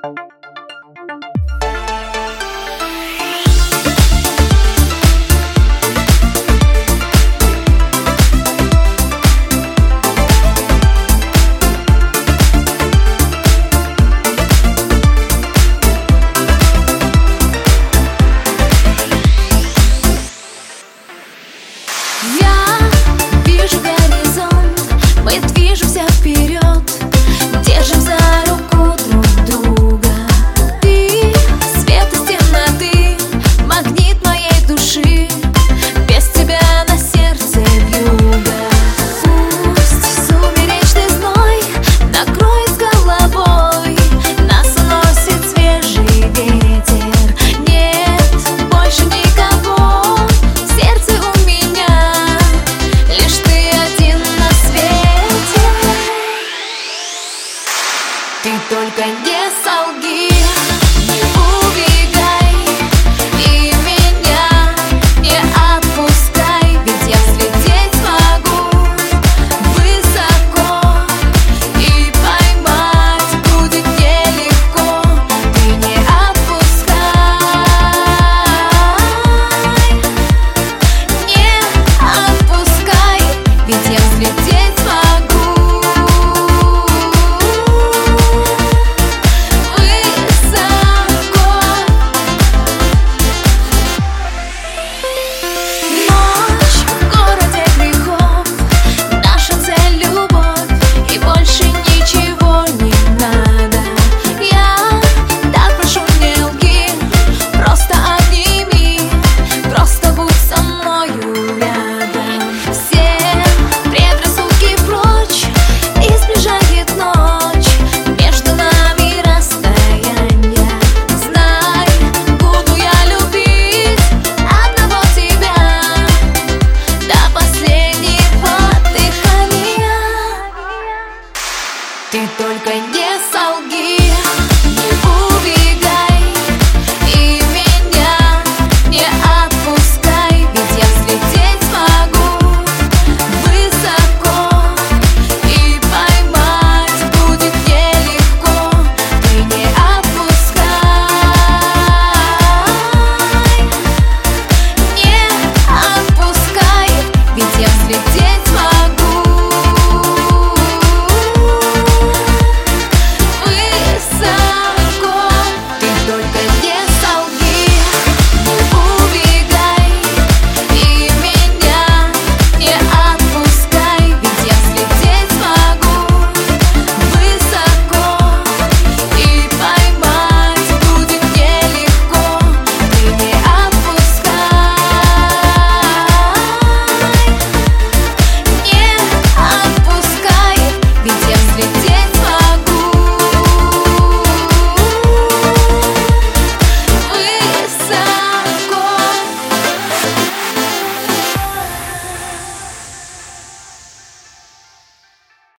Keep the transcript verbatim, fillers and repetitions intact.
Ты только не солги, не убегай и меня не отпускай, ведь я взлететь могу высоко и поймать будет нелегко. Ты не отпускай, не отпускай, ведь я взлететь могу. Ты только не солги, не убегай и меня не отпускай, ведь я взлететь могу высоко и поймать будет нелегко. Ты не отпускай, не отпускай, ведь я взлететь могу. Взлететь.